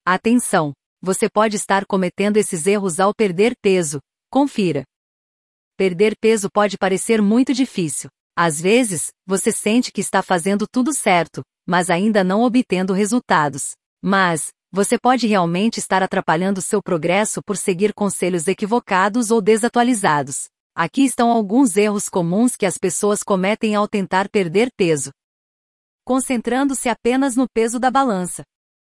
Atenção! Você pode estar cometendo esses erros ao perder peso. Confira. Perder peso pode parecer muito difícil. Às vezes, você sente que está fazendo tudo certo, mas ainda não obtendo resultados. Mas, você pode realmente estar atrapalhando seu progresso por seguir conselhos equivocados ou desatualizados. Aqui estão alguns erros comuns que as pessoas cometem ao tentar perder peso. Concentrando-se apenas no peso da balança.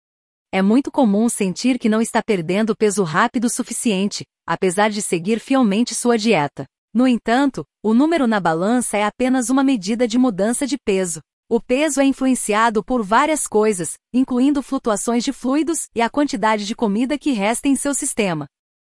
É muito comum sentir que não está perdendo peso rápido o suficiente, apesar de seguir fielmente sua dieta. No entanto, o número na balança é apenas uma medida de mudança de peso. O peso é influenciado por várias coisas, incluindo flutuações de fluidos e a quantidade de comida que resta em seu sistema.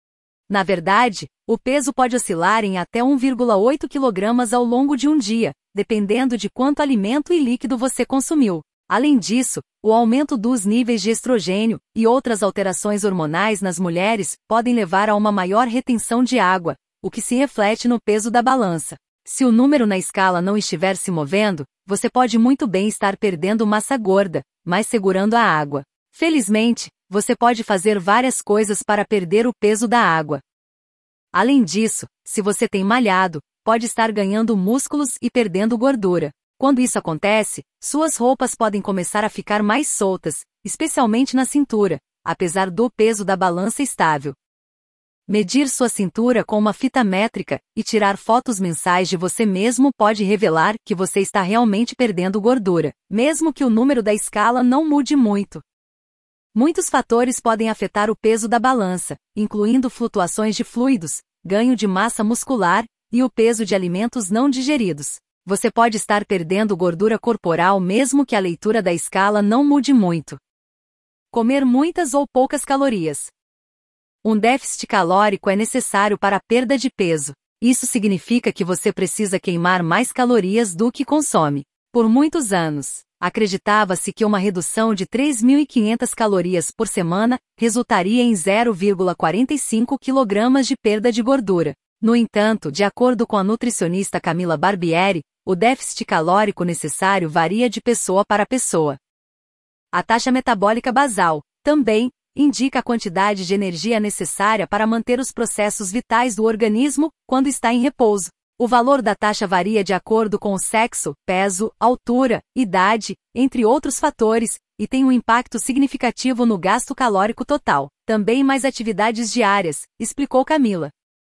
Na verdade, o peso pode oscilar em até 1,8 kg ao longo de um dia, dependendo de quanto alimento e líquido você consumiu. Além disso, o aumento dos níveis de estrogênio e outras alterações hormonais nas mulheres podem levar a uma maior retenção de água, o que se reflete no peso da balança. Se o número na escala não estiver se movendo, você pode muito bem estar perdendo massa gorda, mas segurando a água. Felizmente, você pode fazer várias coisas para perder o peso da água. Além disso, se você tem malhado, pode estar ganhando músculos e perdendo gordura. Quando isso acontece, suas roupas podem começar a ficar mais soltas, especialmente na cintura, apesar do peso da balança estável. Medir sua cintura com uma fita métrica e tirar fotos mensais de você mesmo pode revelar que você está realmente perdendo gordura, mesmo que o número da escala não mude muito. Muitos fatores podem afetar o peso da balança, incluindo flutuações de fluidos, ganho de massa muscular e o peso de alimentos não digeridos. Você pode estar perdendo gordura corporal mesmo que a leitura da escala não mude muito. Comer muitas ou poucas calorias. Um déficit calórico é necessário para a perda de peso. Isso significa que você precisa queimar mais calorias do que consome. Por muitos anos, acreditava-se que uma redução de 3.500 calorias por semana resultaria em 0,45 kg de perda de gordura. No entanto, de acordo com a nutricionista Camila Barbieri, o déficit calórico necessário varia de pessoa para pessoa. A taxa metabólica basal, também, indica a quantidade de energia necessária para manter os processos vitais do organismo quando está em repouso. O valor da taxa varia de acordo com o sexo, peso, altura, idade, entre outros fatores, e tem um impacto significativo no gasto calórico total. Também mais atividades diárias, explicou Camila.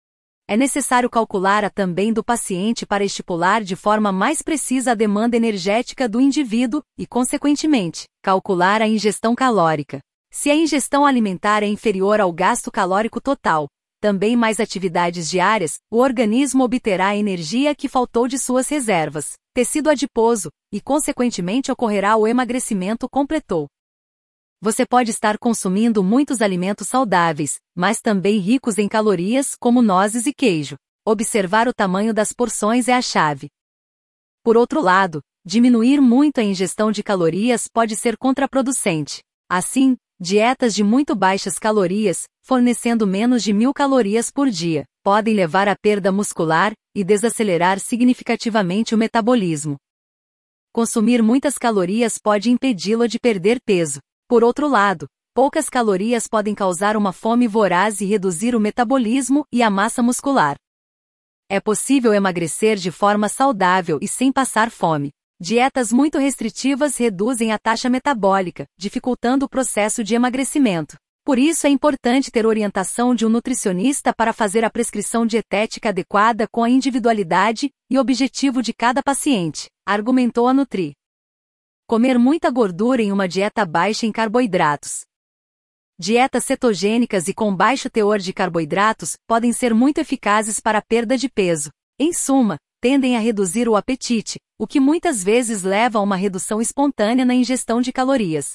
É necessário calcular a também do paciente para estipular de forma mais precisa a demanda energética do indivíduo e, consequentemente, calcular a ingestão calórica. Se a ingestão alimentar é inferior ao gasto calórico total, também mais atividades diárias, o organismo obterá a energia que faltou de suas reservas, tecido adiposo, e consequentemente ocorrerá o emagrecimento, completou. Você pode estar consumindo muitos alimentos saudáveis, mas também ricos em calorias, como nozes e queijo. Observar o tamanho das porções é a chave. Por outro lado, diminuir muito a ingestão de calorias pode ser contraproducente. Assim, dietas de muito baixas calorias, fornecendo menos de 1.000 calorias por dia, podem levar à perda muscular e desacelerar significativamente o metabolismo. Consumir muitas calorias pode impedi-lo de perder peso. Por outro lado, poucas calorias podem causar uma fome voraz e reduzir o metabolismo e a massa muscular. É possível emagrecer de forma saudável e sem passar fome. Dietas muito restritivas reduzem a taxa metabólica, dificultando o processo de emagrecimento. Por isso é importante ter orientação de um nutricionista para fazer a prescrição dietética adequada com a individualidade e objetivo de cada paciente, argumentou a Nutri. Comer muita gordura em uma dieta baixa em carboidratos. Dietas cetogênicas e com baixo teor de carboidratos podem ser muito eficazes para a perda de peso. Em suma, tendem a reduzir o apetite, o que muitas vezes leva a uma redução espontânea na ingestão de calorias.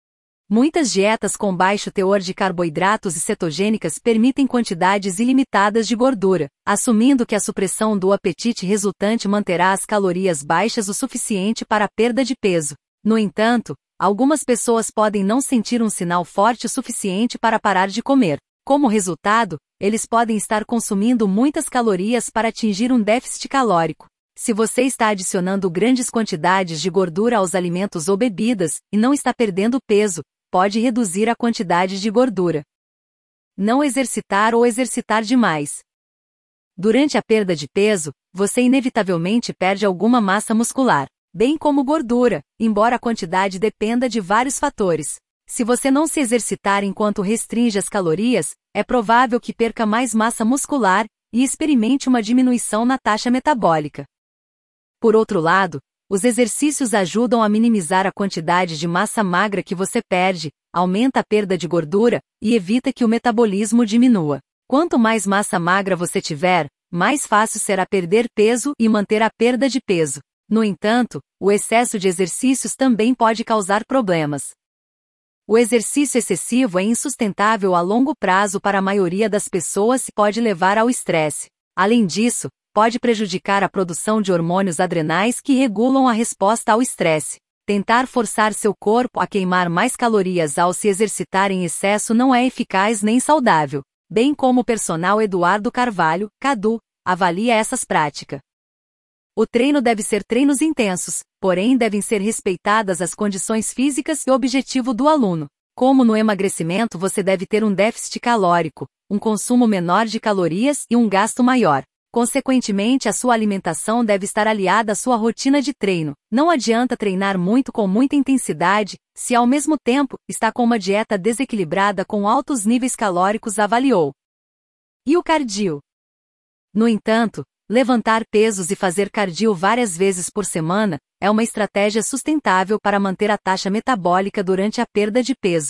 Muitas dietas com baixo teor de carboidratos e cetogênicas permitem quantidades ilimitadas de gordura, assumindo que a supressão do apetite resultante manterá as calorias baixas o suficiente para a perda de peso. No entanto, algumas pessoas podem não sentir um sinal forte o suficiente para parar de comer. Como resultado, eles podem estar consumindo muitas calorias para atingir um déficit calórico. Se você está adicionando grandes quantidades de gordura aos alimentos ou bebidas, e não está perdendo peso, pode reduzir a quantidade de gordura. Não exercitar ou exercitar demais. Durante a perda de peso, você inevitavelmente perde alguma massa muscular, bem como gordura, embora a quantidade dependa de vários fatores. Se você não se exercitar enquanto restringe as calorias, é provável que perca mais massa muscular e experimente uma diminuição na taxa metabólica. Por outro lado, os exercícios ajudam a minimizar a quantidade de massa magra que você perde, aumenta a perda de gordura e evita que o metabolismo diminua. Quanto mais massa magra você tiver, mais fácil será perder peso e manter a perda de peso. No entanto, o excesso de exercícios também pode causar problemas. O exercício excessivo é insustentável a longo prazo para a maioria das pessoas e pode levar ao estresse. Além disso, pode prejudicar a produção de hormônios adrenais que regulam a resposta ao estresse. Tentar forçar seu corpo a queimar mais calorias ao se exercitar em excesso não é eficaz nem saudável, bem como o personal Eduardo Carvalho, Cadu, avalia essas práticas. O treino deve ser treinos intensos, porém devem ser respeitadas as condições físicas e objetivo do aluno. Como no emagrecimento você deve ter um déficit calórico, um consumo menor de calorias e um gasto maior. Consequentemente, a sua alimentação deve estar aliada à sua rotina de treino. Não adianta treinar muito com muita intensidade, se ao mesmo tempo está com uma dieta desequilibrada com altos níveis calóricos, avaliou. E o cardio? No entanto, levantar pesos e fazer cardio várias vezes por semana é uma estratégia sustentável para manter a taxa metabólica durante a perda de peso.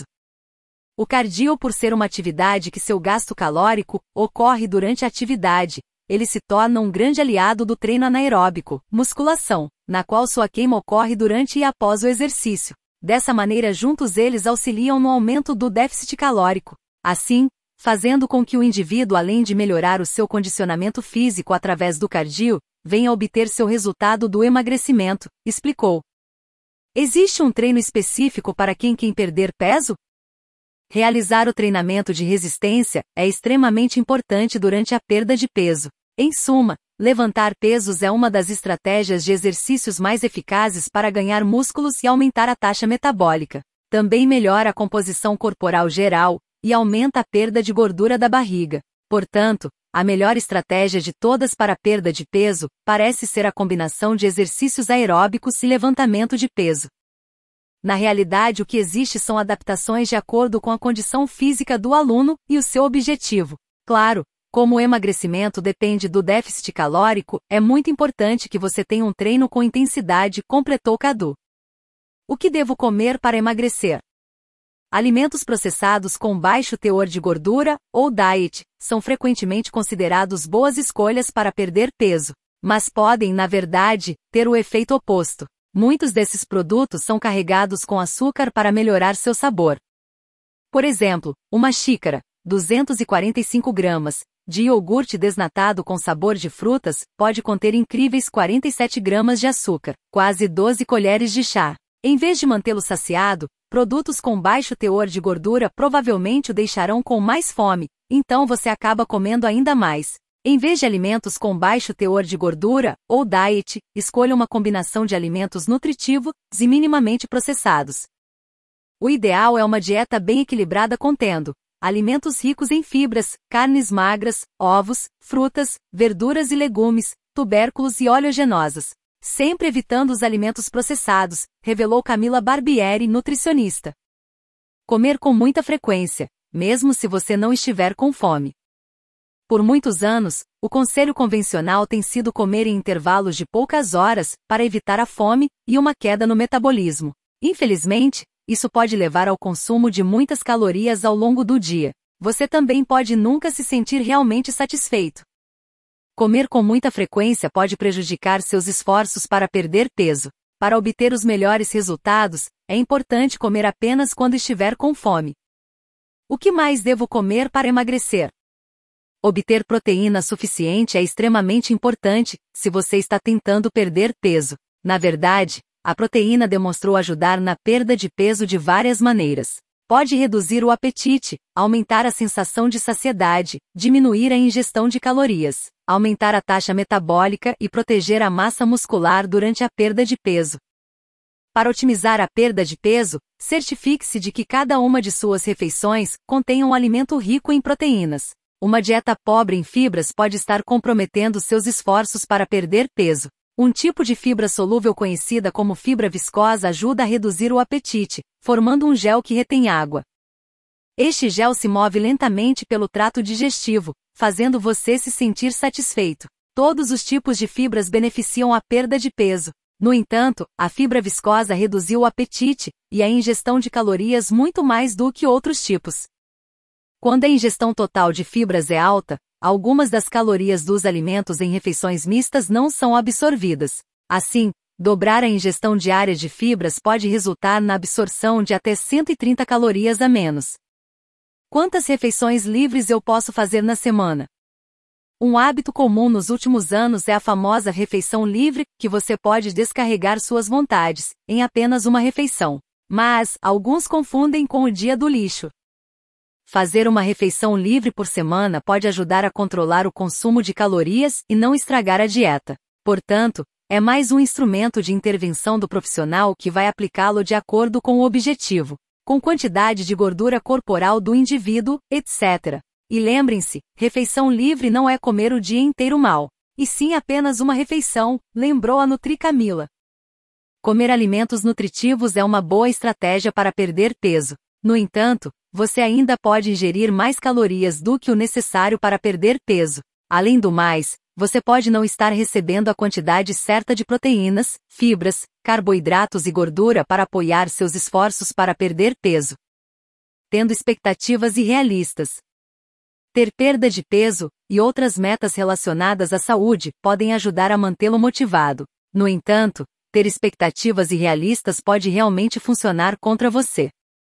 O cardio, por ser uma atividade que seu gasto calórico ocorre durante a atividade, ele se torna um grande aliado do treino anaeróbico, musculação, na qual sua queima ocorre durante e após o exercício. Dessa maneira, juntos eles auxiliam no aumento do déficit calórico. Assim, fazendo com que o indivíduo, além de melhorar o seu condicionamento físico através do cardio, venha obter seu resultado do emagrecimento, explicou. Existe um treino específico para quem quer perder peso? Realizar o treinamento de resistência é extremamente importante durante a perda de peso. Em suma, levantar pesos é uma das estratégias de exercícios mais eficazes para ganhar músculos e aumentar a taxa metabólica. Também melhora a composição corporal geral e aumenta a perda de gordura da barriga. Portanto, a melhor estratégia de todas para a perda de peso parece ser a combinação de exercícios aeróbicos e levantamento de peso. Na realidade, o que existe são adaptações de acordo com a condição física do aluno e o seu objetivo. Claro, como o emagrecimento depende do déficit calórico, é muito importante que você tenha um treino com intensidade, completou Cadu. O que devo comer para emagrecer? Alimentos processados com baixo teor de gordura, ou diet, são frequentemente considerados boas escolhas para perder peso, mas podem, na verdade, ter o efeito oposto. Muitos desses produtos são carregados com açúcar para melhorar seu sabor. Por exemplo, uma xícara, 245 gramas, de iogurte desnatado com sabor de frutas, pode conter incríveis 47 gramas de açúcar, quase 12 colheres de chá. Em vez de mantê-lo saciado, produtos com baixo teor de gordura provavelmente o deixarão com mais fome, então você acaba comendo ainda mais. Em vez de alimentos com baixo teor de gordura, ou diet, escolha uma combinação de alimentos nutritivos e minimamente processados. O ideal é uma dieta bem equilibrada contendo alimentos ricos em fibras, carnes magras, ovos, frutas, verduras e legumes, tubérculos e oleaginosas. Sempre evitando os alimentos processados, revelou Camila Barbieri, nutricionista. Comer com muita frequência, mesmo se você não estiver com fome. Por muitos anos, o conselho convencional tem sido comer em intervalos de poucas horas, para evitar a fome e uma queda no metabolismo. Infelizmente, isso pode levar ao consumo de muitas calorias ao longo do dia. Você também pode nunca se sentir realmente satisfeito. Comer com muita frequência pode prejudicar seus esforços para perder peso. Para obter os melhores resultados, é importante comer apenas quando estiver com fome. O que mais devo comer para emagrecer? Obter proteína suficiente é extremamente importante, se você está tentando perder peso. Na verdade, a proteína demonstrou ajudar na perda de peso de várias maneiras. Pode reduzir o apetite, aumentar a sensação de saciedade, diminuir a ingestão de calorias, aumentar a taxa metabólica e proteger a massa muscular durante a perda de peso. Para otimizar a perda de peso, certifique-se de que cada uma de suas refeições contenha um alimento rico em proteínas. Uma dieta pobre em fibras pode estar comprometendo seus esforços para perder peso. Um tipo de fibra solúvel conhecida como fibra viscosa ajuda a reduzir o apetite, formando um gel que retém água. Este gel se move lentamente pelo trato digestivo, fazendo você se sentir satisfeito. Todos os tipos de fibras beneficiam a perda de peso. No entanto, a fibra viscosa reduziu o apetite e a ingestão de calorias muito mais do que outros tipos. Quando a ingestão total de fibras é alta, algumas das calorias dos alimentos em refeições mistas não são absorvidas. Assim, dobrar a ingestão diária de fibras pode resultar na absorção de até 130 calorias a menos. Quantas refeições livres eu posso fazer na semana? Um hábito comum nos últimos anos é a famosa refeição livre, que você pode descarregar suas vontades, em apenas uma refeição. Mas, alguns confundem com o dia do lixo. Fazer uma refeição livre por semana pode ajudar a controlar o consumo de calorias e não estragar a dieta. Portanto, é mais um instrumento de intervenção do profissional que vai aplicá-lo de acordo com o objetivo, com quantidade de gordura corporal do indivíduo, etc. E lembrem-se, refeição livre não é comer o dia inteiro mal, e sim apenas uma refeição, lembrou a Nutri Camila. Comer alimentos nutritivos é uma boa estratégia para perder peso. No entanto, você ainda pode ingerir mais calorias do que o necessário para perder peso. Além do mais, você pode não estar recebendo a quantidade certa de proteínas, fibras, carboidratos e gordura para apoiar seus esforços para perder peso. Tendo expectativas irrealistas. Ter perda de peso e outras metas relacionadas à saúde podem ajudar a mantê-lo motivado. No entanto, ter expectativas irrealistas pode realmente funcionar contra você.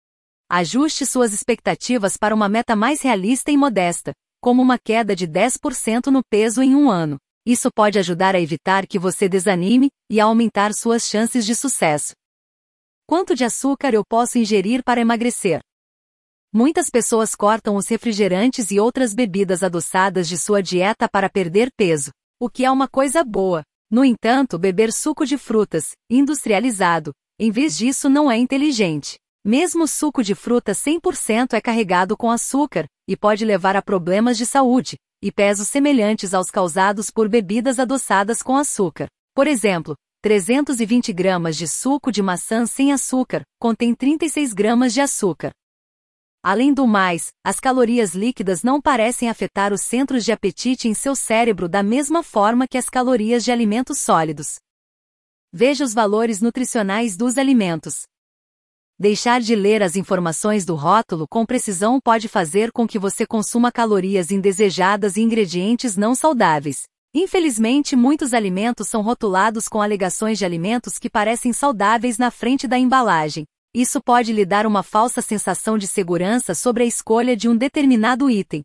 Ajuste suas expectativas para uma meta mais realista e modesta, como uma queda de 10% no peso em um ano. Isso pode ajudar a evitar que você desanime e a aumentar suas chances de sucesso. Quanto de açúcar eu posso ingerir para emagrecer? Muitas pessoas cortam os refrigerantes e outras bebidas adoçadas de sua dieta para perder peso, o que é uma coisa boa. No entanto, beber suco de frutas, industrializado, em vez disso não é inteligente. Mesmo suco de fruta 100% é carregado com açúcar, e pode levar a problemas de saúde, e pesos semelhantes aos causados por bebidas adoçadas com açúcar. Por exemplo, 320 gramas de suco de maçã sem açúcar, contém 36 gramas de açúcar. Além do mais, as calorias líquidas não parecem afetar os centros de apetite em seu cérebro da mesma forma que as calorias de alimentos sólidos. Veja os valores nutricionais dos alimentos. Deixar de ler as informações do rótulo com precisão pode fazer com que você consuma calorias indesejadas e ingredientes não saudáveis. Infelizmente, muitos alimentos são rotulados com alegações de alimentos que parecem saudáveis na frente da embalagem. Isso pode lhe dar uma falsa sensação de segurança sobre a escolha de um determinado item.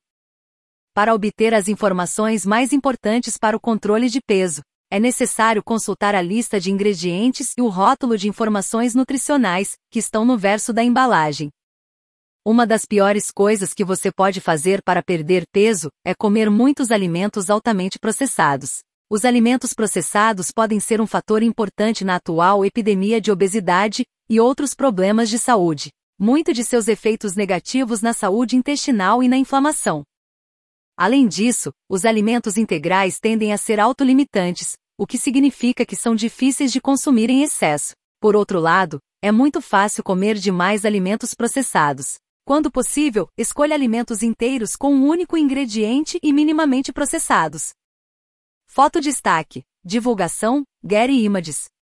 Para obter as informações mais importantes para o controle de peso, é necessário consultar a lista de ingredientes e o rótulo de informações nutricionais, que estão no verso da embalagem. Uma das piores coisas que você pode fazer para perder peso é comer muitos alimentos altamente processados. Os alimentos processados podem ser um fator importante na atual epidemia de obesidade e outros problemas de saúde. Muito de seus efeitos negativos na saúde intestinal e na inflamação. Além disso, os alimentos integrais tendem a ser autolimitantes, o que significa que são difíceis de consumir em excesso. Por outro lado, é muito fácil comer demais alimentos processados. Quando possível, escolha alimentos inteiros com um único ingrediente e minimamente processados. Foto destaque. Divulgação, Getty Images.